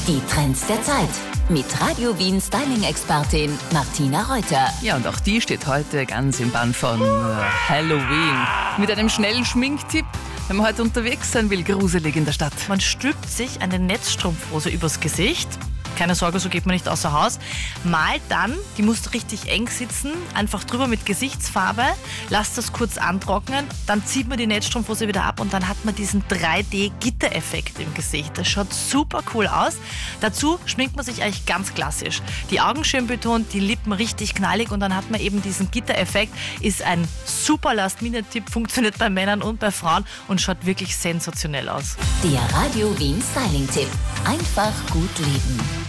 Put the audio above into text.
Die Trends der Zeit mit Radio Wien Styling-Expertin Martina Reuter. Ja, und auch die steht heute ganz im Bann von Halloween. Mit einem schnellen Schminktipp, wenn man heute unterwegs sein will, gruselig in der Stadt. Man stülpt sich eine Netzstrumpfhose übers Gesicht. Keine Sorge, so geht man nicht außer Haus. Malt dann, die muss richtig eng sitzen, einfach drüber mit Gesichtsfarbe, lasst das kurz antrocknen, dann zieht man die Netzstrumpfhose wieder ab und dann hat man diesen 3D-Gitter-Effekt im Gesicht. Das schaut super cool aus. Dazu schminkt man sich eigentlich ganz klassisch. Die Augen schön betont, die Lippen richtig knallig und dann hat man eben diesen Gitter-Effekt. Ist ein super Last-Minute-Tipp, funktioniert bei Männern und bei Frauen und schaut wirklich sensationell aus. Der Radio Wien Styling-Tipp. Einfach gut leben.